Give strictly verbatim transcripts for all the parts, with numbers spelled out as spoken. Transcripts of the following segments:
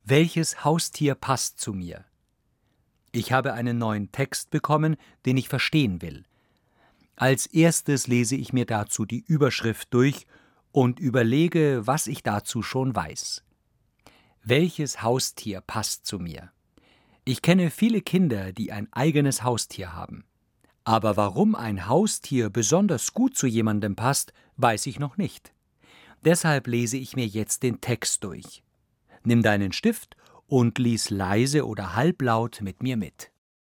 Welches Haustier passt zu mir? Ich habe einen neuen Text bekommen, den ich verstehen will. Als erstes lese ich mir dazu die Überschrift durch und überlege, was ich dazu schon weiß. Welches Haustier passt zu mir? Ich kenne viele Kinder, die ein eigenes Haustier haben. Aber warum ein Haustier besonders gut zu jemandem passt, weiß ich noch nicht. Deshalb lese ich mir jetzt den Text durch. Nimm deinen Stift und lies leise oder halblaut mit mir mit.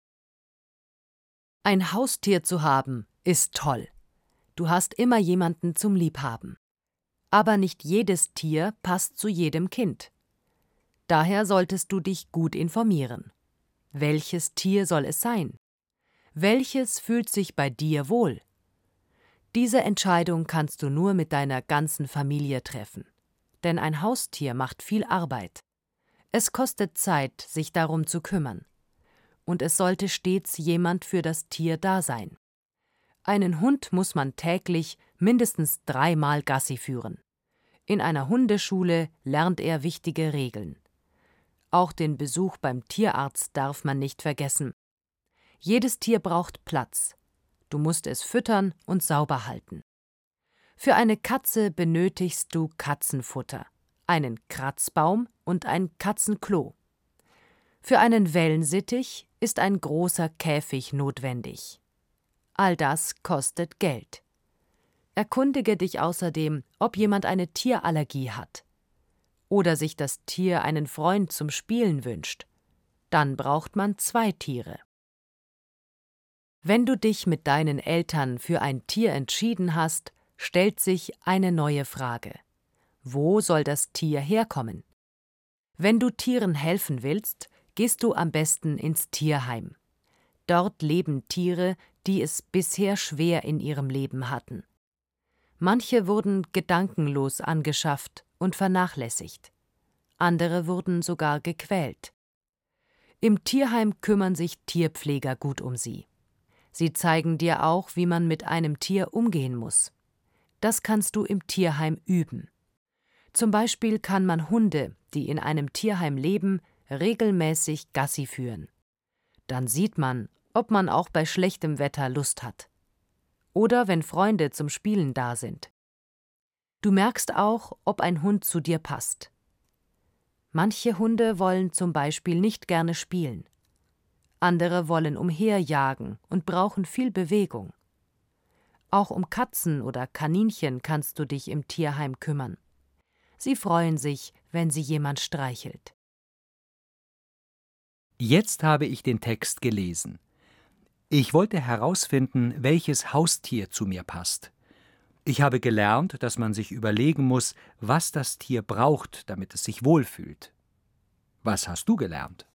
Ein Haustier zu haben, ist toll. Du hast immer jemanden zum Liebhaben. Aber nicht jedes Tier passt zu jedem Kind. Daher solltest du dich gut informieren. Welches Tier soll es sein? Welches fühlt sich bei dir wohl? Diese Entscheidung kannst du nur mit deiner ganzen Familie treffen. Denn ein Haustier macht viel Arbeit. Es kostet Zeit, sich darum zu kümmern. Und es sollte stets jemand für das Tier da sein. Einen Hund muss man täglich mindestens dreimal Gassi führen. In einer Hundeschule lernt er wichtige Regeln. Auch den Besuch beim Tierarzt darf man nicht vergessen. Jedes Tier braucht Platz. Du musst es füttern und sauber halten. Für eine Katze benötigst du Katzenfutter, einen Kratzbaum und ein Katzenklo. Für einen Wellensittich ist ein großer Käfig notwendig. All das kostet Geld. Erkundige dich außerdem, ob jemand eine Tierallergie hat oder sich das Tier einen Freund zum Spielen wünscht. Dann braucht man zwei Tiere. Wenn du dich mit deinen Eltern für ein Tier entschieden hast, stellt sich eine neue Frage. Wo soll das Tier herkommen? Wenn du Tieren helfen willst, gehst du am besten ins Tierheim. Dort leben Tiere, die es bisher schwer in ihrem Leben hatten. Manche wurden gedankenlos angeschafft und vernachlässigt. Andere wurden sogar gequält. Im Tierheim kümmern sich Tierpfleger gut um sie. Sie zeigen dir auch, wie man mit einem Tier umgehen muss. Das kannst du im Tierheim üben. Zum Beispiel kann man Hunde, die in einem Tierheim leben, regelmäßig Gassi führen. Dann sieht man, ob man auch bei schlechtem Wetter Lust hat. Oder wenn Freunde zum Spielen da sind. Du merkst auch, ob ein Hund zu dir passt. Manche Hunde wollen zum Beispiel nicht gerne spielen. Andere wollen umherjagen und brauchen viel Bewegung. Auch um Katzen oder Kaninchen kannst du dich im Tierheim kümmern. Sie freuen sich, wenn sie jemand streichelt. Jetzt habe ich den Text gelesen. Ich wollte herausfinden, welches Haustier zu mir passt. Ich habe gelernt, dass man sich überlegen muss, was das Tier braucht, damit es sich wohlfühlt. Was hast du gelernt?